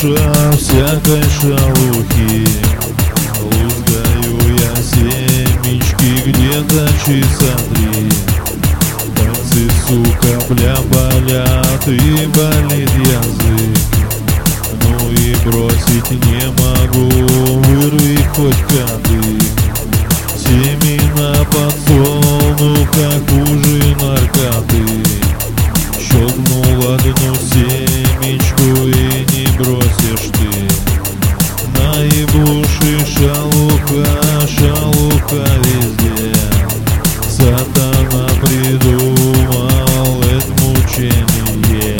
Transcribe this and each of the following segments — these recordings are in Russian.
лучше всякой шелухи. Лузгаю я семечки где-то часа 3. Пальцы, сука, бля, болят и болит язык. Ну и бросить не могу, вырви хоть кадык. Семена подсолнуха хуже наркоты. Щелкнул одну семечку и не бросишь ты. Наеблуши шалуха, шалуха везде. Сатана придумал это мучение.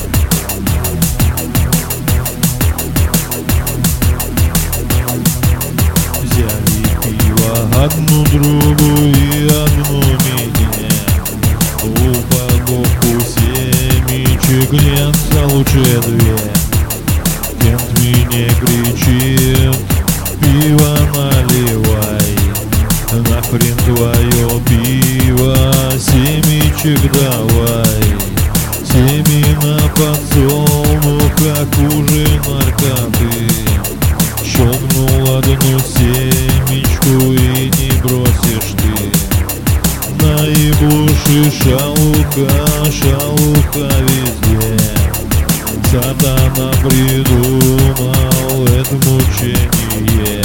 Взяли пиво, одну другу и одну меня. Упаковку семечек нет, а лучше 2. Кент мне кричит: пиво наливай. Нахрен твое пиво, семечек давай. Семена подсолнуха хуже наркоты. Щелкнул одну семечку и не бросишь ты. Наеблуши шалуха, шалуха везде. Сатана придумал это мучение.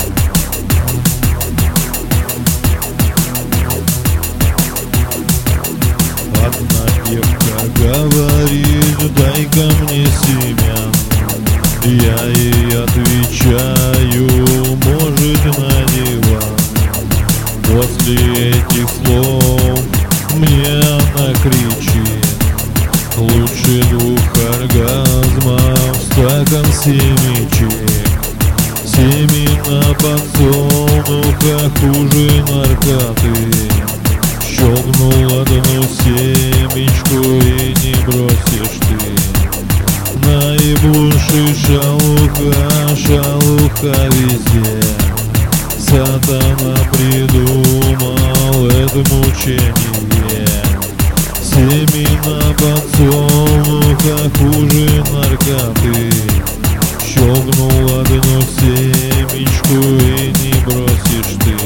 Одна девка говорит: дай-ка мне семян. Я ей отвечаю: может, на диван. После этих слов мне она кричит: лучше 2 оргазмов стакан семечек. Семена подсолнуха хуже наркоты. Щелкнул одну семечку и не бросишь ты. Наеблуши шалуха, шалуха везде. Сатана придумал это мучение. Семена подсолнуха хуже наркоты. Щелкнул одну семечку и не бросишь ты.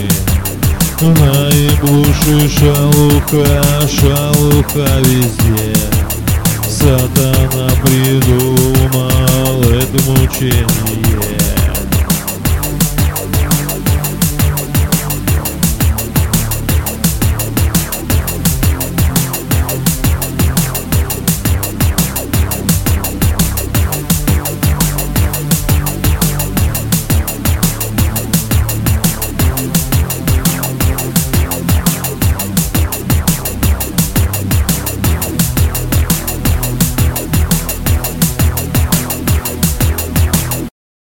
Наеблуши шалуха, шалуха везде. Сатана придумал это мучение.